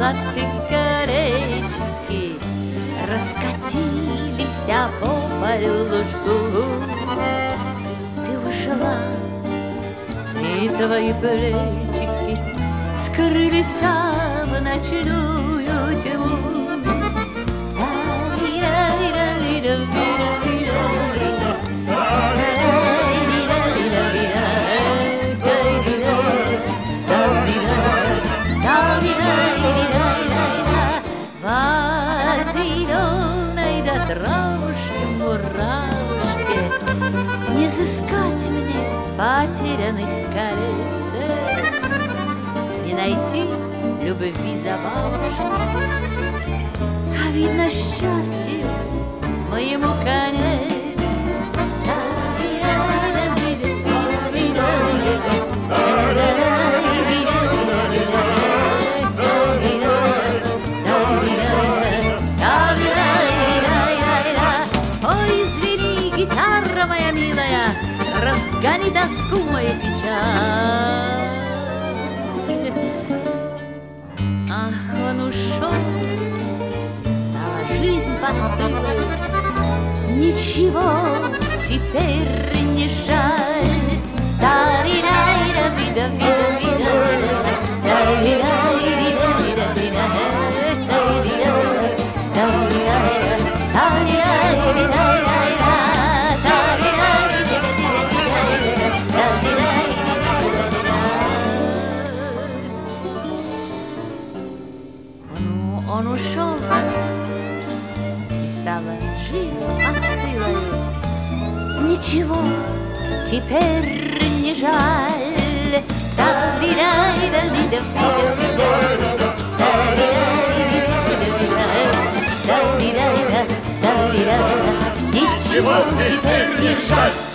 золотых колечки раскатились по полю лужку. Ты ушла, и твои плечики скрылись в ночную тьму. Травушки, муравушки, не сыскать мне потерянных колец, не найти любви забавушки, а видно счастью моему конец. Гитара моя милая, разгони тоску мою печаль. Ах, он ушел, стала жизнь постылой, ничего теперь не жаль. Он ушел, и стала жизнь постылой, ничего теперь не жаль. Ничего теперь не жаль.